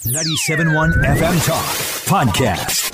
97.1 FM Talk Podcast.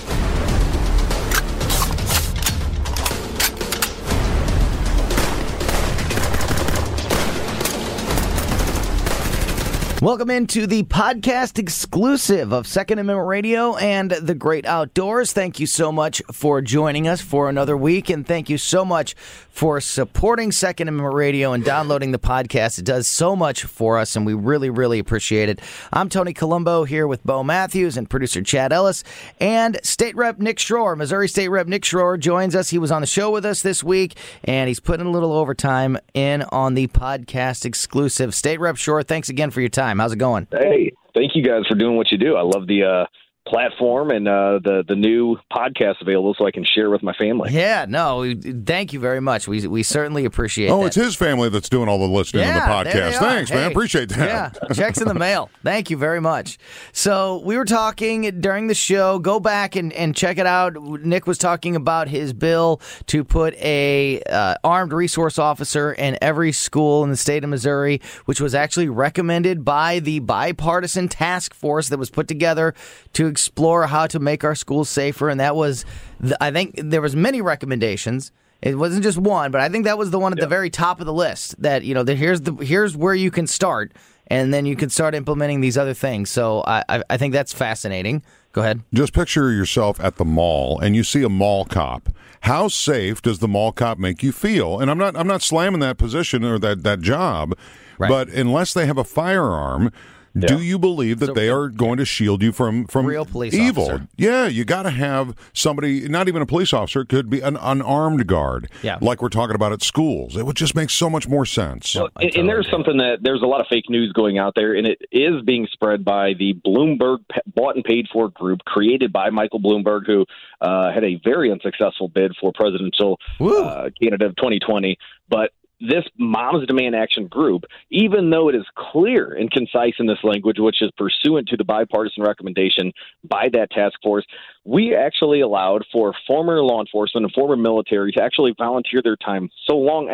Welcome into the podcast exclusive of Second Amendment Radio and the Great Outdoors. Thank you so much for joining us for another week, and thank you so much for supporting Second Amendment Radio and downloading the podcast. It does so much for us, and we really, really appreciate it. I'm Tony Colombo here with Bo Matthews and producer Chad Ellis, and State Rep Nick Schroer. Missouri State Rep Nick Schroer joins us. He was on the show with us this week, and he's putting a little overtime in on the podcast exclusive. State Rep Schroer, thanks again for your time. How's it going? Hey, thank you guys for doing what you do. I love the platform and the new podcast available so I can share with my family. Yeah, no, thank you very much. We certainly appreciate that. Oh, it's his family that's doing all the listening to the podcast. Thanks, man. Appreciate that. Yeah, checks in the mail. Thank you very much. So we were talking during the show. Go back and check it out. Nick was talking about his bill to put a armed resource officer in every school in the state of Missouri, which was actually recommended by the bipartisan task force that was put together to explore how to make our schools safer. And that was, I think there was many recommendations. It wasn't just one, but I think that was the one at the very top of the list that, you know, here's where you can start, and then you can start implementing these other things. So I think that's fascinating. Go ahead. Just picture yourself at the mall and you see a mall cop. How safe does the mall cop make you feel? And I'm not slamming that position or that job, right, but unless they have a firearm, do you believe that they are going to shield you from real police evil? Officer. Yeah, you got to have somebody, not even a police officer, it could be an unarmed guard, like we're talking about at schools. It would just make so much more sense. Well, and there's something there's a lot of fake news going out there, and it is being spread by the Bloomberg bought and paid for group created by Michael Bloomberg, who had a very unsuccessful bid for presidential candidate of 2020. But this Moms Demand Action group, even though it is clear and concise in this language, which is pursuant to the bipartisan recommendation by that task force, we actually allowed for former law enforcement and former military to actually volunteer their time so long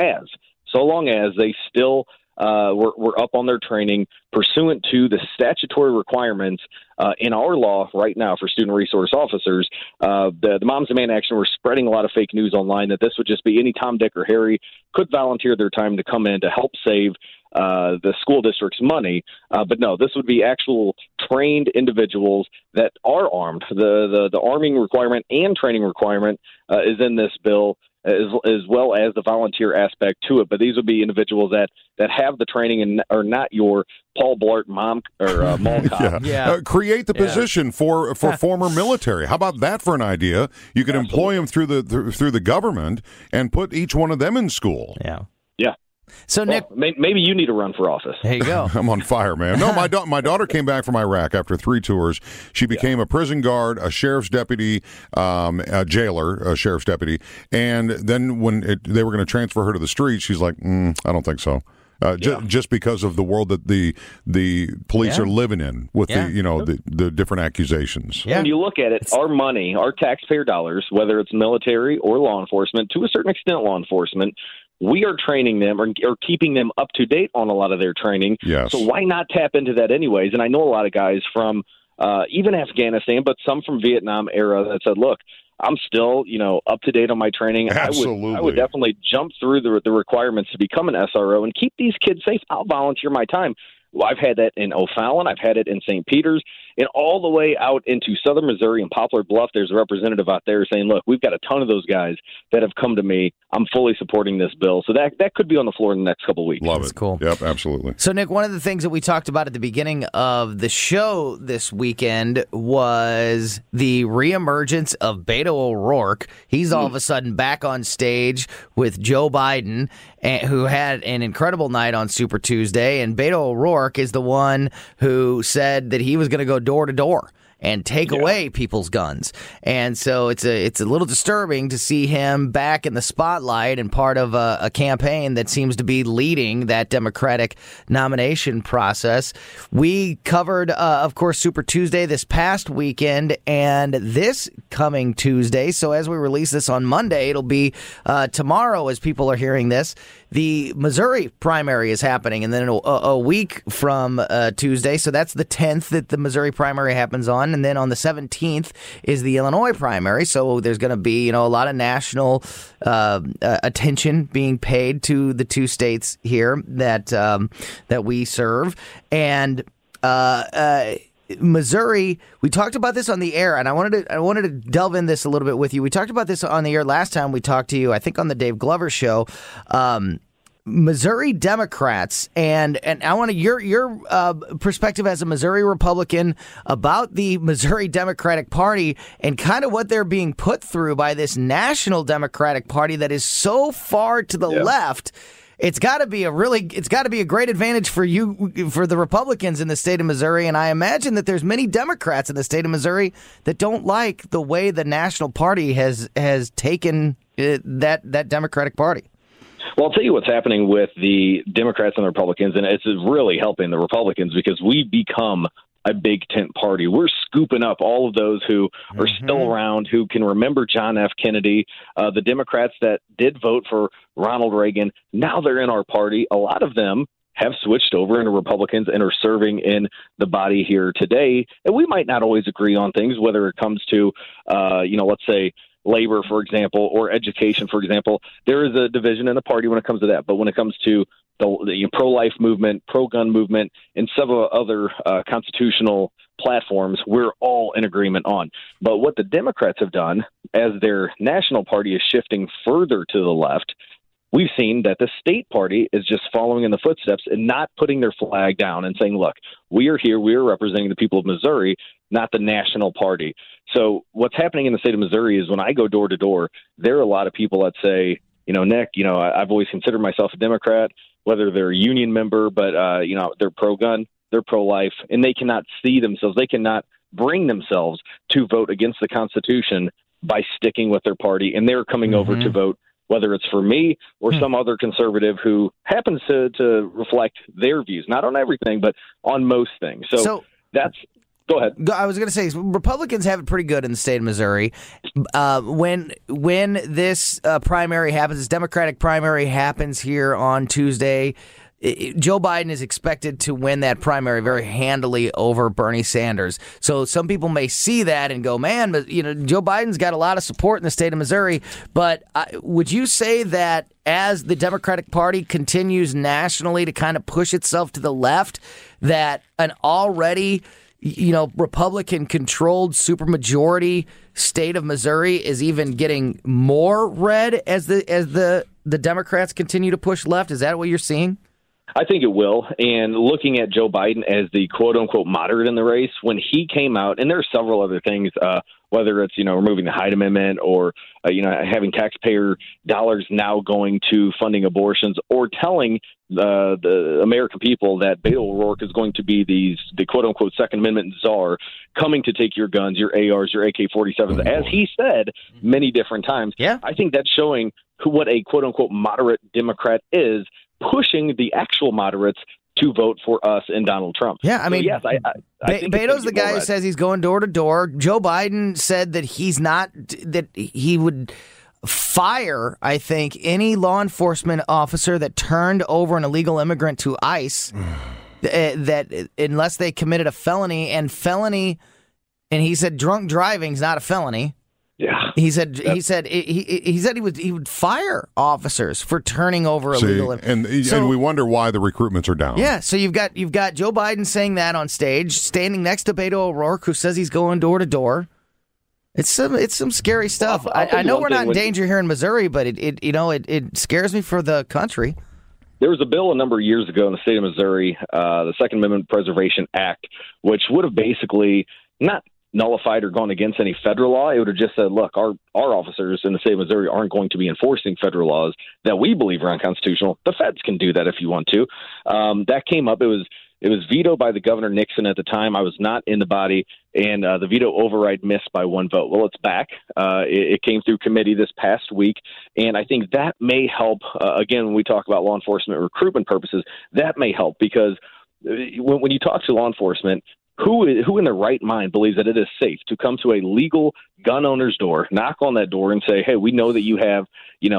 as they still were up on their training pursuant to the statutory requirements in our law right now for student resource officers. The Moms Demand Action were spreading a lot of fake news online that this would just be any Tom, Dick, or Harry could volunteer their time to come in to help save the school district's money. But no, this would be actual trained individuals that are armed. The arming requirement and training requirement is in this bill, as well as the volunteer aspect to it. But these would be individuals that have the training and are not your Paul Blart mall cop. Create the position for former military. How about that for an idea? You could employ them through the government and put each one of them in school. Yeah. So, Nick, maybe you need to run for office. There you go. I'm on fire, man. No, my daughter came back from Iraq after 3 tours. She became a prison guard, a sheriff's deputy, a jailer, a sheriff's deputy. And then when they were going to transfer her to the streets, she's like, I don't think so. Just because of the world that the police are living in with the different accusations. Yeah. When you look at it, our money, our taxpayer dollars, whether it's military or law enforcement, to a certain extent law enforcement, we are training them or keeping them up to date on a lot of their training. Yes. So why not tap into that anyways? And I know a lot of guys from even Afghanistan, but some from Vietnam era that said, look, I'm still, up to date on my training. Absolutely. I would definitely jump through the requirements to become an SRO and keep these kids safe. I'll volunteer my time. Well, I've had that in O'Fallon. I've had it in St. Peters. And all the way out into southern Missouri and Poplar Bluff, there's a representative out there saying, look, we've got a ton of those guys that have come to me. I'm fully supporting this bill. So that could be on the floor in the next couple of weeks. Love That's it. Cool. Yep, absolutely. So, Nick, one of the things that we talked about at the beginning of the show this weekend was the reemergence of Beto O'Rourke. He's all of a sudden back on stage with Joe Biden, who had an incredible night on Super Tuesday. And Beto O'Rourke is the one who said that he was going to go door to door and take away people's guns. And so it's a little disturbing to see him back in the spotlight and part of a campaign that seems to be leading that Democratic nomination process. We covered, of course, Super Tuesday this past weekend and this coming Tuesday. So as we release this on Monday, it'll be tomorrow as people are hearing this. The Missouri primary is happening, and then a week from Tuesday, so that's the 10th that the Missouri primary happens on, and then on the 17th is the Illinois primary, so there's going to be a lot of national attention being paid to the two states here that we serve, and Missouri, we talked about this on the air, and I wanted to delve in this a little bit with you. We talked about this on the air last time we talked to you, I think on the Dave Glover show. Missouri Democrats, and I want your perspective as a Missouri Republican about the Missouri Democratic Party and kind of what they're being put through by this national Democratic Party that is so far to the left. It's got to be a great advantage for the Republicans in the state of Missouri, and I imagine that there's many Democrats in the state of Missouri that don't like the way the national party has taken that Democratic Party. Well, I'll tell you what's happening with the Democrats and the Republicans, and it's really helping the Republicans because we've become a big tent party. We're scooping up all of those who are still around, who can remember John F. Kennedy, the Democrats that did vote for Ronald Reagan. Now they're in our party. A lot of them have switched over into Republicans and are serving in the body here today. And we might not always agree on things, whether it comes to, let's say, labor, for example, or education, for example. There is a division in the party when it comes to that. But when it comes to the pro-life movement, pro-gun movement, and several other constitutional platforms, we're all in agreement on. But what the Democrats have done, as their national party is shifting further to the left, we've seen that the state party is just following in the footsteps and not putting their flag down and saying, look, we are here, we are representing the people of Missouri, not the national party. So what's happening in the state of Missouri is when I go door to door, there are a lot of people that say, Nick, I've always considered myself a Democrat, whether they're a union member, but, they're pro-gun, they're pro-life, and they cannot see themselves. They cannot bring themselves to vote against the Constitution by sticking with their party, and they're coming over to vote, whether it's for me or some other conservative who happens to reflect their views, not on everything, but on most things. So that's... Go ahead. I was going to say, Republicans have it pretty good in the state of Missouri. When this primary happens, this Democratic primary happens here on Tuesday, Joe Biden is expected to win that primary very handily over Bernie Sanders. So some people may see that and go, man, but Joe Biden's got a lot of support in the state of Missouri. But would you say that as the Democratic Party continues nationally to kind of push itself to the left, that an already Republican-controlled supermajority state of Missouri is even getting more red as the Democrats continue to push left? Is that what you're seeing? I think it will. And looking at Joe Biden as the quote-unquote moderate in the race, when he came out, and there are several other things, whether it's, removing the Hyde Amendment or, having taxpayer dollars now going to funding abortions or telling the American people that Beto O'Rourke is going to be the quote-unquote Second Amendment czar coming to take your guns, your ARs, your AK-47s, as he said many different times. Yeah. I think that's showing what a quote-unquote moderate Democrat is, pushing the actual moderates to vote for us and Donald Trump. Yeah, I mean, so yes, I think Beto's the guy who says he's going door to door. Joe Biden said that he would fire, I think, any law enforcement officer that turned over an illegal immigrant to ICE, that unless they committed a felony, and he said drunk driving is not a felony. Yeah, he said he would fire officers for turning over illegal immigrants. And we wonder why the recruitments are down. Yeah, so you've got Joe Biden saying that on stage, standing next to Beto O'Rourke, who says he's going door to door. It's some scary stuff. I know we're not in danger here in Missouri, but it scares me for the country. There was a bill a number of years ago in the state of Missouri, the Second Amendment Preservation Act, which would have basically not nullified or gone against any federal law. It would have just said, look, our officers in the state of Missouri aren't going to be enforcing federal laws that we believe are unconstitutional. The feds can do that if you want to. That came up. It was It was vetoed by the Governor Nixon at the time. I was not in the body, and the veto override missed by 1 vote. Well, it's back. It came through committee this past week, and I think that may help. Again, when we talk about law enforcement recruitment purposes, that may help because when you talk to law enforcement, who in their right mind believes that it is safe to come to a legal gun owner's door, knock on that door, and say, "Hey, we know that you have,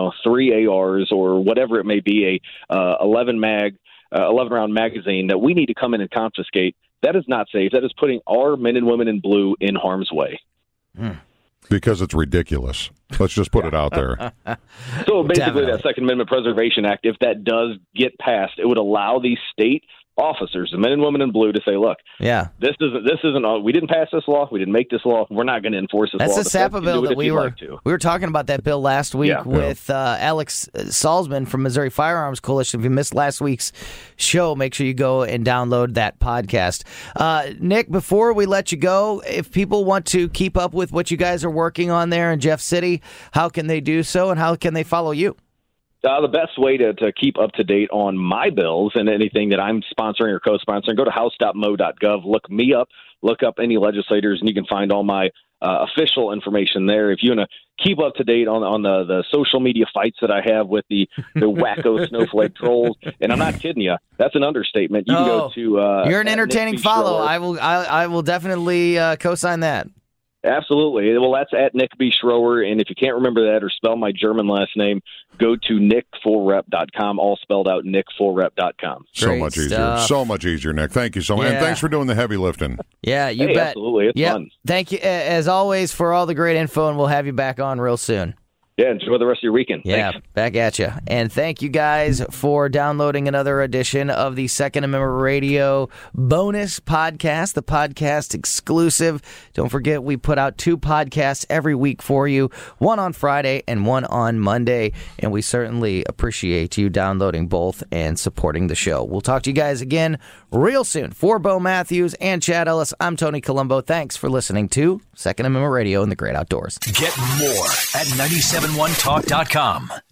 3 ARs or whatever it may be, a 11-round magazine that we need to come in and confiscate." That is not safe. That is putting our men and women in blue in harm's way. Because it's ridiculous. Let's just put it out there. So basically, Definitely. that Second Amendment Preservation Act, if that does get passed, it would allow these state officers, the men and women in blue, to say, "Look, Yeah. this isn't. We didn't pass this law. We didn't make this law. We're not going to enforce this That's law." the SAPA bill that we were talking about that bill last week Yeah. with Alex Salzman from Missouri Firearms Coalition. If you missed last week's show, make sure you go and download that podcast. Nick, before we let you go, if people want to keep up with what you guys are working on there in Jeff City, how can they do so, and how can they follow you? The best way to keep up to date on my bills and anything that I'm sponsoring or co-sponsoring, go to house.mo.gov, look me up, look up any legislators, and you can find all my official information there. If you want to keep up to date on the social media fights that I have with the wacko snowflake trolls, and I'm not kidding you, that's an understatement. You can go to you're an entertaining Nick B. follow. Schroer. I will definitely co-sign that. Absolutely. Well, that's at Nick B. Schroer, and if you can't remember that or spell my German last name, go to nickfullrep.com, all spelled out, nickfullrep.com. So Great much easier. stuff. So much easier, Nick. Thank you so much. Yeah. And thanks for doing the heavy lifting. Yeah, you Hey, bet. absolutely. It's fun. Thank you, as always, for all the great info, and we'll have you back on real soon. Yeah, enjoy the rest of your weekend. Yeah, Thanks. back at you. And thank you guys for downloading another edition of the Second Amendment Radio bonus podcast, the podcast exclusive. Don't forget, we put out 2 podcasts every week for you, one on Friday and one on Monday. And we certainly appreciate you downloading both and supporting the show. We'll talk to you guys again real soon. For Bo Matthews and Chad Ellis, I'm Tony Colombo. Thanks for listening to Second Amendment Radio in the Great Outdoors. Get more at 971talk.com.